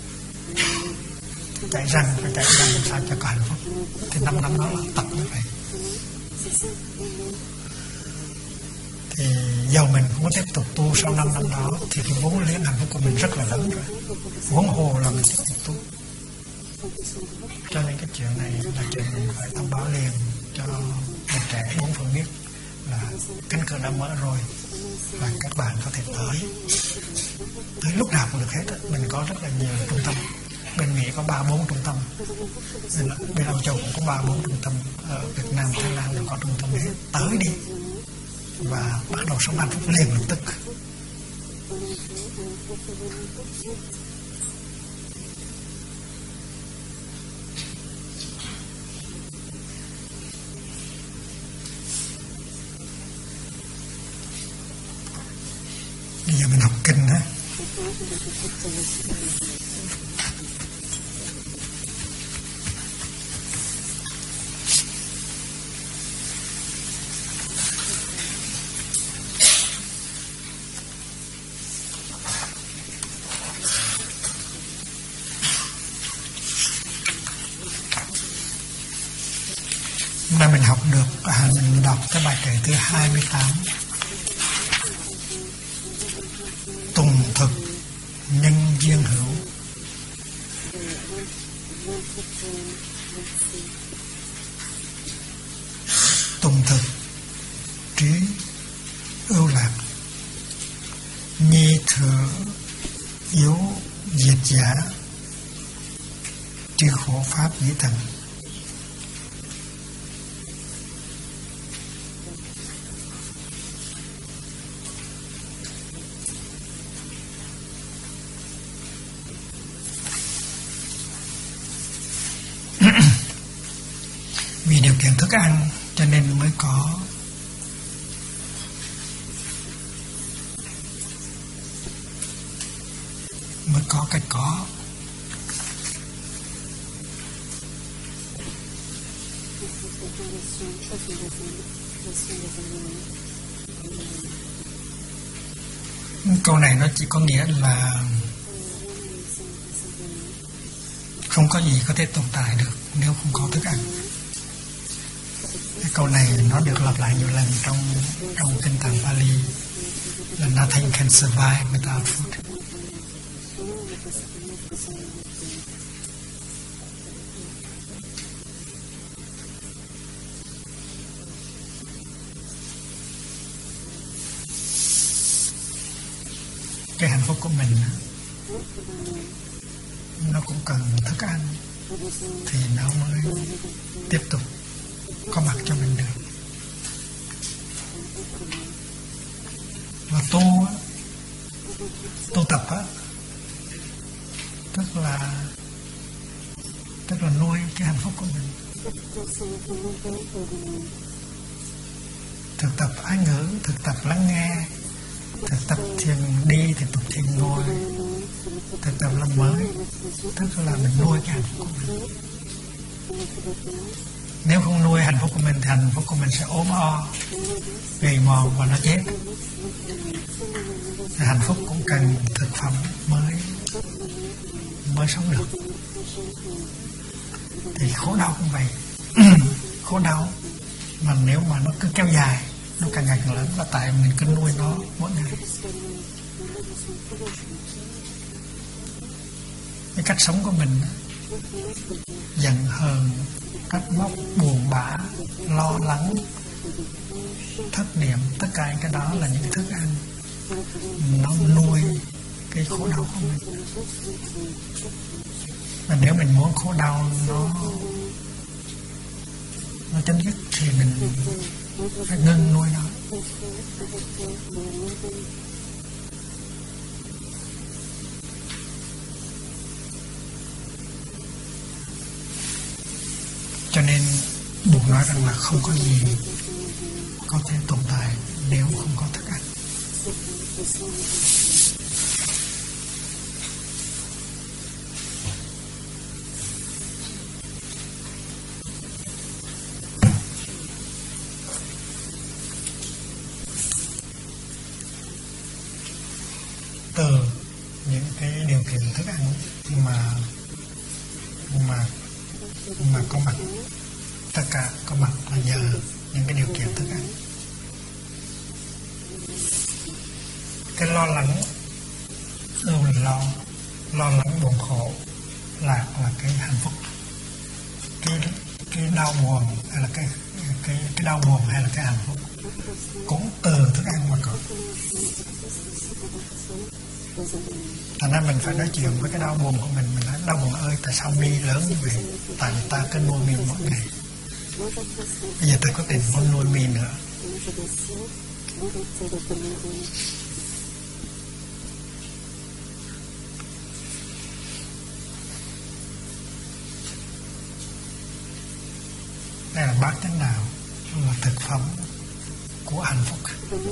Chạy răng phải chạy răng làm sao cho có hạnh phúc. Thì 5 năm đó là tập như vậy. Thì dầu mình không có tiếp tục tu sau 5 năm đó, thì cái vốn liếng hạnh phúc của mình rất là lớn rồi. Vốn hồ là mình tiếp tục tu. Cho nên cái chuyện này là chuyện mình phải thông báo liền cho người trẻ 4 phương biết là cánh cửa đã mở rồi và các bạn có thể tới lúc nào cũng được hết. Mình có rất là nhiều trung tâm. Bên Mỹ có 3-4 trung tâm, bên Âu Châu cũng có 3-4 trung tâm, ở Việt Nam, Thái Lan đều có trung tâm hết. Tới đi và bắt đầu sống hạnh phúc liền lập tức. Bây giờ mình học kinh ha. Hôm nay mình học được, mình đọc cái bài kệ thứ 28. Tùng thực nhân duyên hữu, tùng thực trí ưu lạc, nhi thừa yếu diệt giả, trừ khổ pháp dĩ tận. Vì điều kiện thức ăn cho nên mới có cái có. Câu này nó chỉ có nghĩa là không có gì có thể tồn tại được nếu không có thức ăn. Cái câu này nó được lặp lại nhiều lần trong kinh tạng Pali là nothing can survive without food. Cái hạnh phúc của mình nó cũng cần thức ăn thì nó mới tiếp tục có mặt cho mình được. Và tu tập á, tức là nuôi cái hạnh phúc của mình. Thực tập ái ngữ, thực tập lắng nghe, thực tập thiền đi, thực tập thiền ngồi, thực tập làm mới, tức là mình nuôi cái hạnh phúc của mình. Nếu không nuôi hạnh phúc của mình thì hạnh phúc của mình sẽ ốm o, gầy mòn và nó chết. Thì hạnh phúc cũng cần thực phẩm mới sống được. Thì khổ đau cũng vậy. Khổ đau mà nếu mà nó cứ kéo dài, nó càng ngày càng lớn là tại mình cứ nuôi nó mỗi ngày. Cái cách sống của mình, giận hờn, trách móc, buồn bã, lo lắng, thất niệm, tất cả những cái đó là những thức ăn nó nuôi cái khổ đau của mình. Và nếu mình muốn khổ đau nó chấm dứt thì mình phải ngưng nuôi nó. Cho nên Bụt nói rằng là không có gì có thể tồn tại nếu không có thức ăn. Từ những cái điều kiện thức ăn mà có mặt, tất cả có mặt là nhờ những cái điều kiện thức ăn. Cái lo lắng, ưu lo lắng buồn khổ là cái hạnh phúc. Cái đau buồn hay là cái đau buồn hay là cái hạnh phúc cũng từ thức ăn mà có. Thành ra mình phải nói chuyện với cái đau buồn của mình nói đau buồn ơi, tại sao mi lớn như vậy? Tại vì ta cứ nuôi mi mỗi ngày. Bây giờ ta có tiền muốn nuôi mi nữa. Đây là bát chánh đạo, là thực phẩm của hạnh phúc.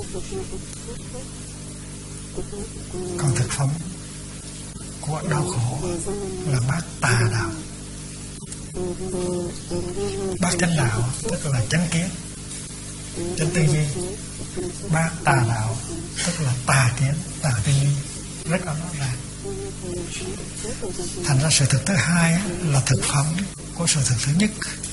Còn thực phẩm của đau khổ là bát tà đạo. Bát chánh đạo tức là chánh kiến, chánh tư duy. Bát tà đạo tức là tà kiến, tà tư duy, rất là rõ ràng. Thành ra sự thực thứ hai là thực phẩm của sự thực thứ nhất,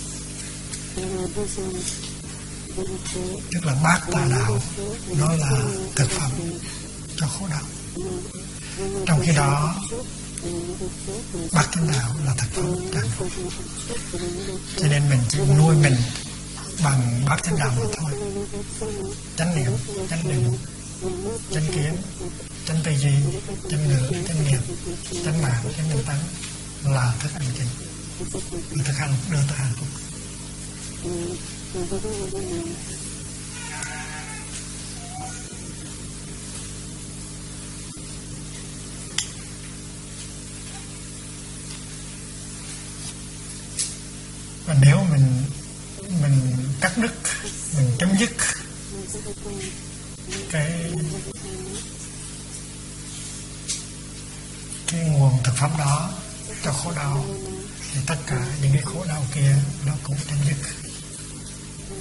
tức là bát tà đạo, nó là thực phẩm cho khổ đau. Trong khi đó bát chánh đạo là thực phẩm cho hạnh phúc. Cho nên mình chỉ nuôi mình bằng bát chánh đạo mà thôi. Chánh niệm, chánh định, chánh kiến, chánh tư duy, chánh ngữ, chánh nghiệp, chánh mạng, chánh tinh tấn là thức ăn chính, là thức ăn đưa tới hạnh phúc. Và nếu mình cắt đứt, mình chấm dứt cái nguồn thực phẩm đó cho khổ đau thì tất cả những cái khổ đau kia nó cũng chấm dứt.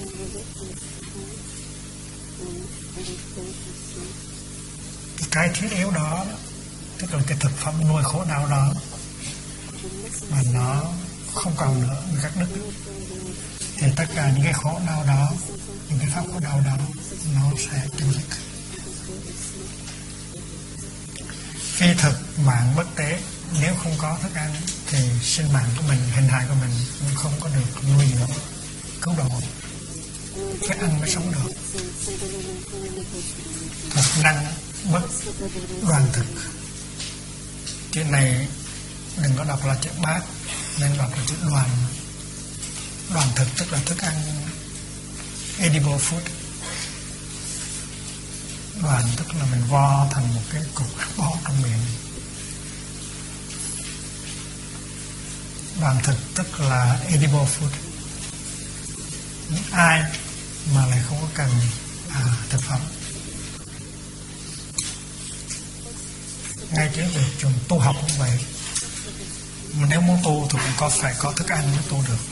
Cái thiết yếu đó, tức là cái thực phẩm nuôi khổ đau đó, mà nó không còn nữa, người cắt đứt, thì tất cả những cái khổ đau đó, những cái pháp khổ đau đó, nó sẽ chấm dứt. Phi thực mạng bất tế, nếu không có thức ăn thì sinh mạng của mình, hình hài của mình cũng không có được nuôi dưỡng, cứu độ. Phải ăn mới sống được. Thực năng bất đoàn thực. Chữ này đừng có đọc là chữ bát, nên đọc là chữ đoàn. Đoàn thực tức là thức ăn, edible food. Đoàn tức là mình vo thành một cái cục bó trong miệng. Đoàn thực tức là edible food. Những ai mà lại không có cần thực phẩm, ngay trên việc trường tu học cũng vậy. Mà nếu muốn tu thì cũng phải có thức ăn mới tu được.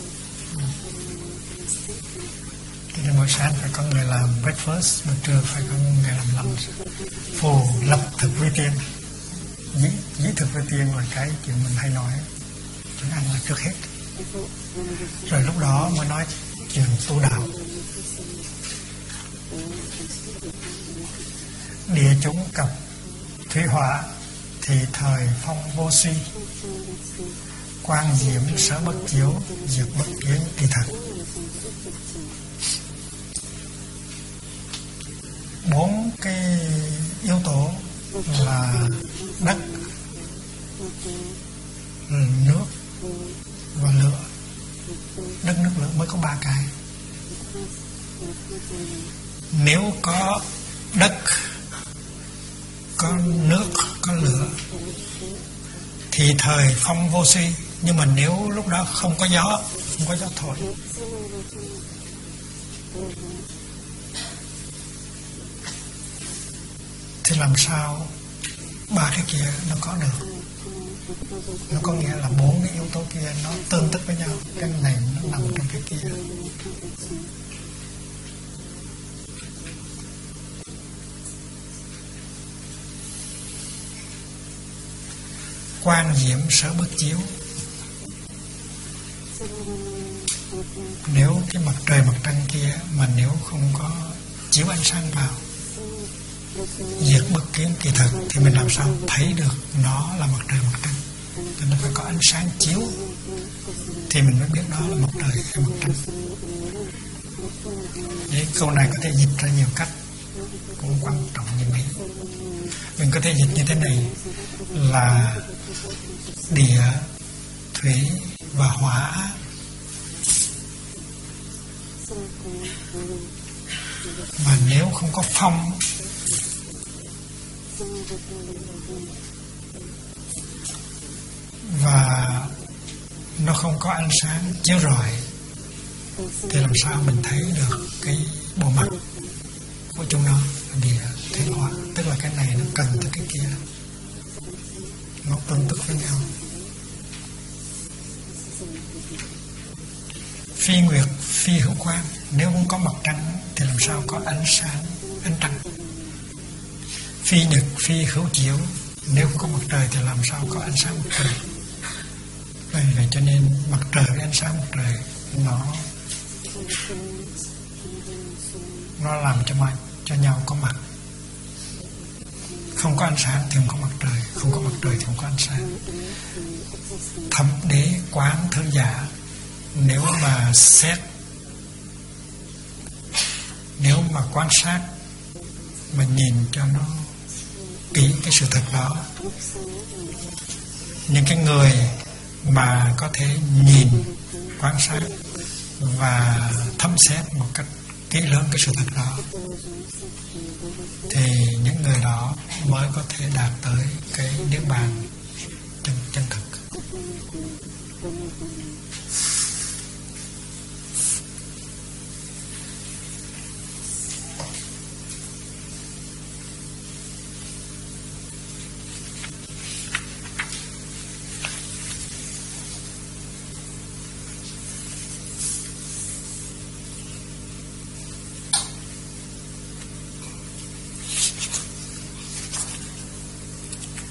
Thì mỗi sáng phải có người làm breakfast, buổi trưa phải có người làm lunch. Phù lập thực với tiên, dĩ thực với tiên là cái chuyện mình hay nói. Chuyện ăn là trước hết, rồi lúc đó mới nói chuyện tu đạo. Địa chúng cập thủy hỏa thì thời phong vô suy, quang diệm sở bất chiếu, diệt bất kiến kỳ thật. 4 cái yếu tố là đất, nước và lửa. Đất, nước, lửa mới có 3 cái. Nếu có đất, có nước, có lửa thì thời phong vô suy. Nhưng mà nếu lúc đó không có gió thổi, thì làm sao 3 cái kia nó có được? Nó có nghĩa là 4 cái yếu tố kia nó tương tức với nhau. Cái này nó nằm trong cái kia. Quang diệm sở bất chiếu. Nếu cái mặt trời mặt trăng kia mà nếu không có chiếu ánh sáng vào, diệt bất kiến kỳ thực, thì mình làm sao thấy được nó là mặt trời mặt trăng? Cho nên phải có ánh sáng chiếu thì mình mới biết đó là mặt trời hay mặt trăng. Đấy, câu này có thể dịch ra nhiều cách, cũng quan trọng như vậy. Mình có thể dịch như thế này là địa, thủy và hỏa mà nếu không có phong và nó không có ánh sáng chiếu rọi thì làm sao mình thấy được cái bộ mặt của chúng nó? Địa, thủy, hỏa, tức là cái này nó cần tới cái kia, nó tương tức với nhau. Phi nguyệt, phi hữu quang. Nếu không có mặt trăng thì làm sao có ánh sáng, ánh trăng? Phi nhật, phi hữu chiếu. Nếu không có mặt trời thì làm sao có ánh sáng mặt trời? Vậy cho nên mặt trời với ánh sáng mặt trời nó làm cho nhau có mặt. Không có ánh sáng thì không có mặt trời, không có mặt trời thì không có ánh sáng. Thẩm đế quán thơ giả. Nếu mà xét, nếu mà quan sát, mà nhìn cho nó kỹ cái sự thật đó, những cái người mà có thể nhìn, quan sát và thấm xét một cách kỹ lưỡng cái sự thật đó, thì những người đó mới có thể đạt tới cái niết bàn chân thực.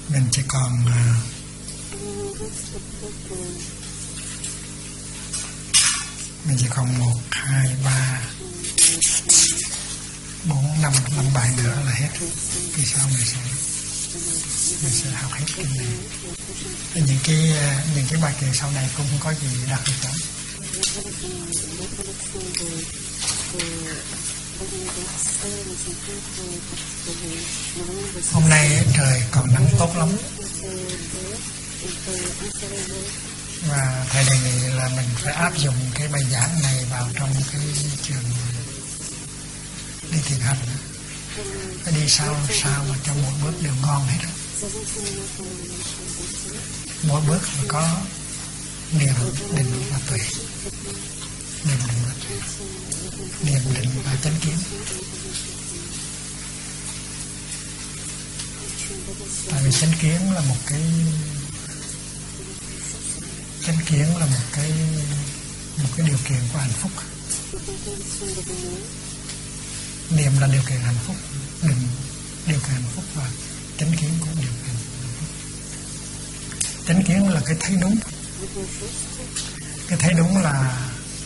Mình chỉ còn 1, 2, 3, 4, 5 bài nữa là hết. Kỳ sau mình sẽ học hết kinh này. Những cái bài kệ sau này cũng không có gì đặc biệt lắm. Hôm nay trời còn nắng tốt lắm, và thầy đề nghị là mình phải áp dụng cái bài giảng này vào trong cái trường đi thiền hành. Phải đi sao mà cho mỗi bước đều ngon hết. Mỗi bước phải có niệm định và tuệ. Niệm định và chánh kiến. Tại vì chánh kiến là một cái điều kiện của hạnh phúc. Niệm là điều kiện hạnh phúc, định điều kiện hạnh phúc, và chánh kiến cũng điều kiện hạnh phúc. Chánh kiến là cái thấy đúng. Cái thấy đúng là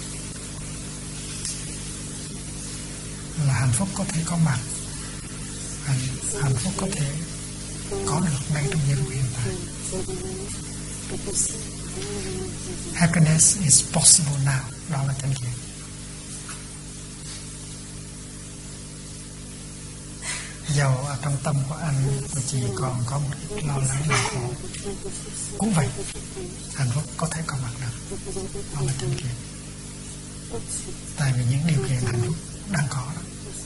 hạnh phúc có thể có mặt, hạnh phúc có thể có được ngay trong giây phút hiện tại. Happiness is possible now. Đó là chánh kiến. Dầu ở trong tâm của anh của chị còn có một ít lo lắng là khổ, cũng vậy, hạnh phúc có thể có mặt được. Đó là chánh kiến. Tại vì những điều kiện hạnh phúc đang có đó.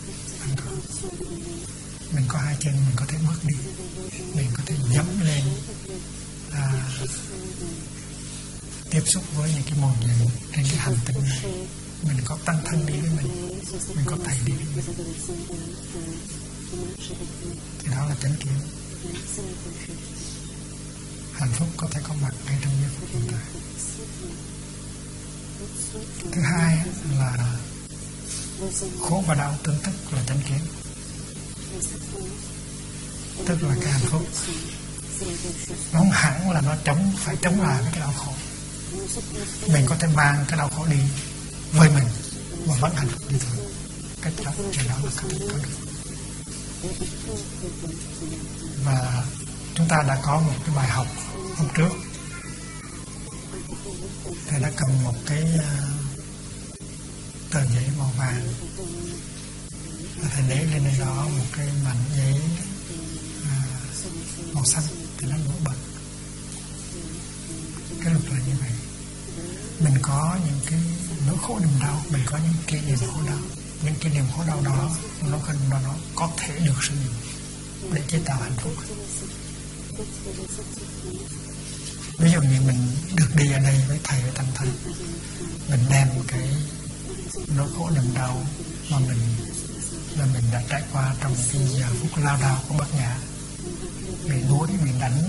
Mình có hai chân, mình có thể bước đi, mình có thể dẫm lên, tiếp xúc với những cái môn gì trên cái hành tinh này. Mình có tăng thân đi với mình có thầy đi với mình. Thì đó là chánh kiến. Hạnh phúc có thể có mặt ngay trong giây phút hiện tại. Thứ hai là khổ và đau tương tức là chánh kiến. Tức là cái hạnh phúc nó không hẳn là nó phải chống lại với cái đau khổ. Mình có thể mang cái đau khổ đi với mình và vẫn hạnh phúc như thường. Cái đó là có thể có được. Và chúng ta đã có một cái bài học hôm trước. Thầy đã cầm một cái tờ giấy màu vàng, và thầy để lên đây đó một cái mảnh giấy màu xanh thì nó nổi bật. Cái luật là như vậy. Mình có những cái nỗi khổ niềm đau, mình có những kỷ niệm khổ đau. Những kỷ niệm khổ đau đó nó có thể được sử dụng để chế tạo hạnh phúc. Ví dụ như mình được đi ở đây với thầy, với tăng thân, mình đem cái nỗi khổ niềm đau mà mình đã trải qua trong cái giờ phút lao đao của bát nhã, bị đuổi, bị đánh,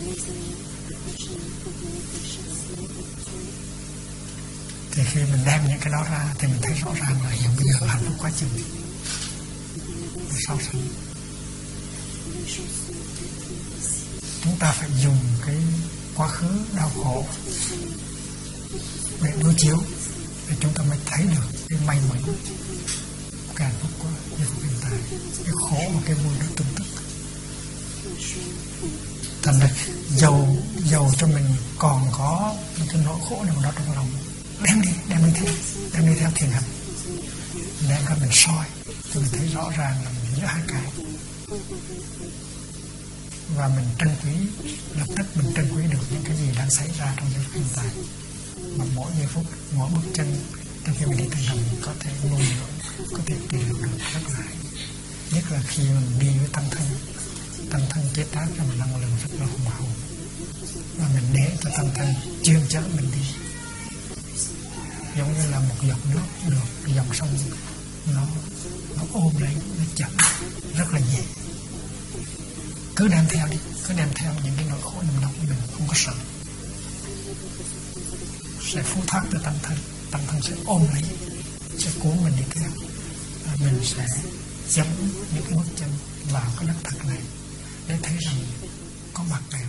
thì khi mình đem những cái đó ra thì mình thấy rõ ràng là hiện bây giờ hạnh phúc quá chừng. Sao sánh chúng ta phải dùng cái quá khứ đau khổ để đối chiếu, để chúng ta mới thấy được cái may mắn, cái hạnh phúc của giây phút hiện tại. Cái khổ và cái vui nó tương tức. Thành ra dầu cho mình còn có những cái nỗi khổ nào đó trong lòng, đem đi theo thiền hành, đem ra mình soi thì mình thấy rõ ràng là mình giữa hai cái, và mình trân quý, lập tức mình trân quý được những cái gì đang xảy ra trong giây phút hiện tại. Mà mỗi giây phút, mỗi bước chân trong khi mình đi thiền hành có thể nuôi dưỡng, có thể trị liệu được rất là hay. Nhất là khi mình đi với tăng thân chế tác ra một năng lượng rất là hùng hậu, và mình để cho tăng thân chuyên chở mình đi, giống như là một giọt nước được dòng sông nó ôm lấy, nó chậm rất là nhẹ. Cứ đem theo đi, cứ đem theo những cái nỗi khổ niềm đau của mình, không có sợ, sẽ phù thác từ tăng thân sẽ ôm lấy, sẽ cuốn mình đi theo. Mình sẽ dẫm những cái bước chân vào cái đất thật này để thấy rằng có mặt này